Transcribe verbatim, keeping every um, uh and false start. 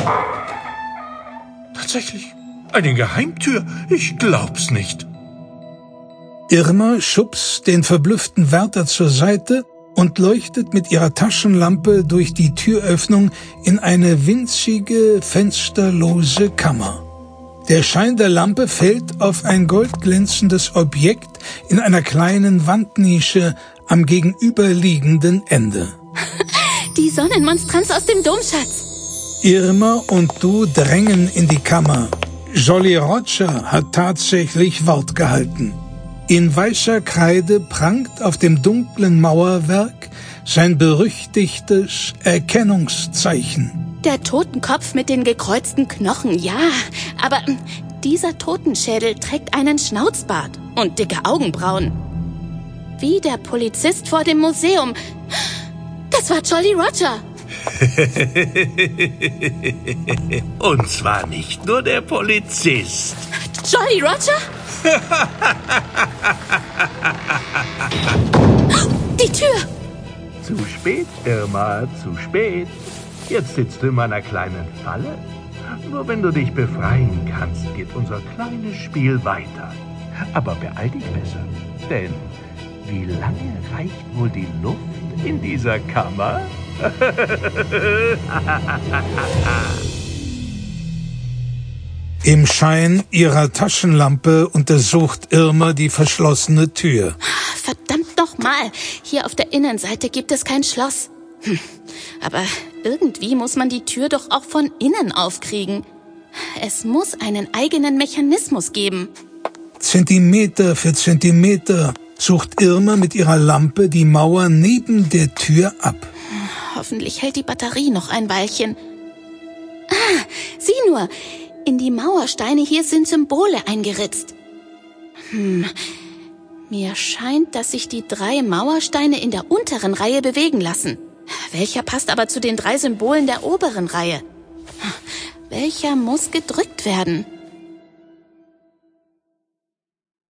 Tatsächlich, eine Geheimtür. Ich glaub's nicht. Irma schubst den verblüfften Wärter zur Seite und leuchtet mit ihrer Taschenlampe durch die Türöffnung in eine winzige, fensterlose Kammer. Der Schein der Lampe fällt auf ein goldglänzendes Objekt in einer kleinen Wandnische am gegenüberliegenden Ende. Die Sonnenmonstranz aus dem Domschatz. Irma und du drängen in die Kammer. Jolly Roger hat tatsächlich Wort gehalten. In weißer Kreide prangt auf dem dunklen Mauerwerk sein berüchtigtes Erkennungszeichen. Der Totenkopf mit den gekreuzten Knochen, ja. Aber dieser Totenschädel trägt einen Schnauzbart und dicke Augenbrauen. Wie der Polizist vor dem Museum. Das war Jolly Roger. Und zwar nicht nur der Polizist. Jolly Roger? Die Tür! Zu spät, Irma, zu spät. Jetzt sitzt du in meiner kleinen Falle. Nur wenn du dich befreien kannst, geht unser kleines Spiel weiter. Aber beeil dich besser, denn wie lange reicht wohl die Luft in dieser Kammer? Im Schein ihrer Taschenlampe untersucht Irma die verschlossene Tür. Verdammt nochmal, hier auf der Innenseite gibt es kein Schloss. Hm. Aber irgendwie muss man die Tür doch auch von innen aufkriegen. Es muss einen eigenen Mechanismus geben. Zentimeter für Zentimeter sucht Irma mit ihrer Lampe die Mauer neben der Tür ab. Hoffentlich hält die Batterie noch ein Weilchen. Ah, sieh nur, in die Mauersteine hier sind Symbole eingeritzt. Hm, mir scheint, dass sich die drei Mauersteine in der unteren Reihe bewegen lassen. Welcher passt aber zu den drei Symbolen der oberen Reihe? Welcher muss gedrückt werden?